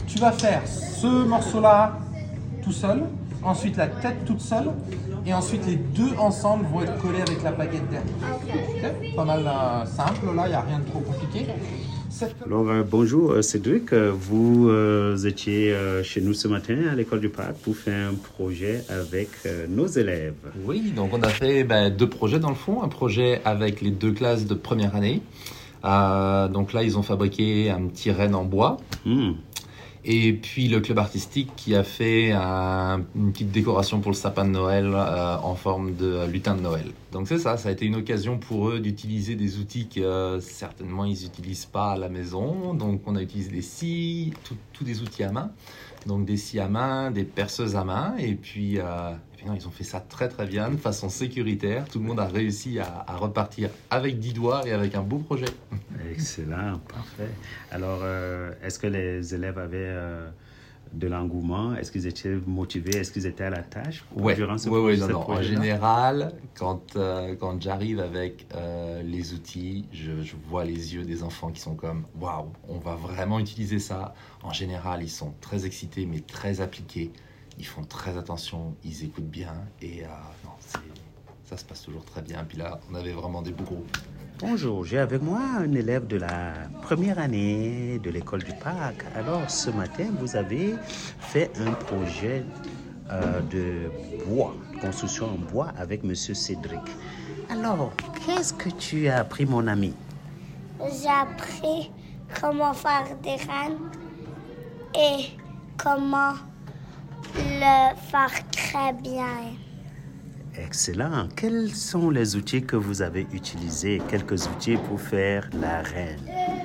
tu vas faire ce morceau-là tout seul, ensuite la tête toute seule, et ensuite les deux ensemble vont être collés avec la baguette derrière. Ok, pas mal simple, là, il n'y a rien de trop compliqué. Alors, bonjour Cédric, vous étiez chez nous ce matin à l'école du Parc pour faire un projet avec nos élèves. Oui, donc on a fait deux projets dans le fond. Un projet avec les deux classes de première année. Donc là, ils ont fabriqué un petit renne en bois. Et puis le club artistique qui a fait une petite décoration pour le sapin de Noël en forme de lutin de Noël. Donc c'est ça, ça a été une occasion pour eux d'utiliser des outils que certainement ils n'utilisent pas à la maison. Donc on a utilisé des scies, tous des outils à main. Donc des scies à main, des perceuses à main. Et puis non, ils ont fait ça très très bien, de façon sécuritaire. Tout le monde a réussi à repartir avec 10 doigts et avec un beau projet. Excellent, parfait. Alors, est-ce que les élèves avaient de l'engouement? Est-ce qu'ils étaient motivés? Est-ce qu'ils étaient à la tâche durant ce projet? Non. En général, quand j'arrive avec les outils, je vois les yeux des enfants qui sont comme « Waouh, on va vraiment utiliser ça ». En général, ils sont très excités, mais très appliqués. Ils font très attention, ils écoutent bien et ça se passe toujours très bien. Puis là, on avait vraiment des beaux groupes. Bonjour, j'ai avec moi un élève de la première année de l'école du Parc. Alors, ce matin, vous avez fait un projet de bois, de construction en bois avec Monsieur Cédric. Alors, qu'est-ce que tu as appris, mon ami? J'ai appris comment faire des rennes et comment le faire très bien. Excellent. Quels sont les outils que vous avez utilisés? Quelques outils pour faire la reine.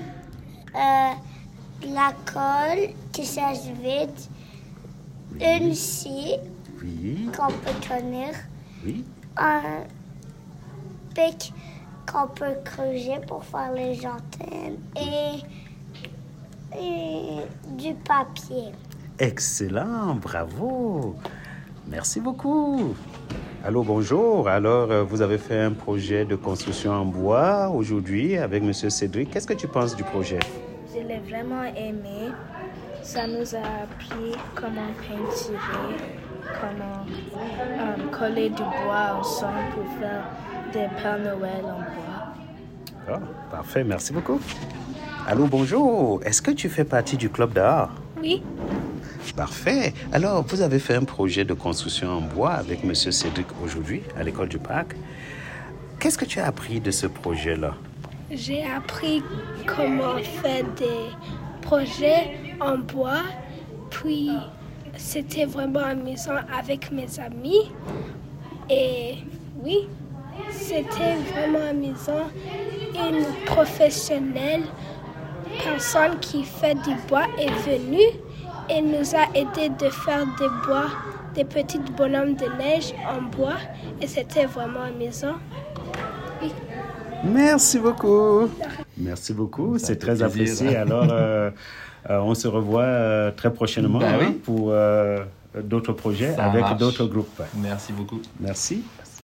La colle qui sèche vite, une scie qu'on peut tenir, un pic qu'on peut creuser pour faire les antennes et du papier. Excellent, bravo. Merci beaucoup. Allô, bonjour. Alors, vous avez fait un projet de construction en bois aujourd'hui avec Monsieur Cédric. Qu'est-ce que tu penses du projet? Je l'ai vraiment aimé. Ça nous a appris comment peinturer, comment coller du bois ensemble pour faire des Pères Noël en bois. Oh, parfait, merci beaucoup. Allô, bonjour. Est-ce que tu fais partie du club d'art? Oui. Parfait. Alors, vous avez fait un projet de construction en bois avec Monsieur Cédric aujourd'hui à l'école du Parc. Qu'est-ce que tu as appris de ce projet-là? J'ai appris comment faire des projets en bois. Puis, c'était vraiment amusant avec mes amis. Et oui, c'était vraiment amusant. Une professionnelle personne qui fait du bois est venue et nous a aidé de faire des petits bonhommes de neige en bois. Et c'était vraiment amusant. Oui. Merci beaucoup. Merci beaucoup. C'est très apprécié. Alors, on se revoit très prochainement pour d'autres projets avec d'autres groupes. Merci beaucoup. Merci.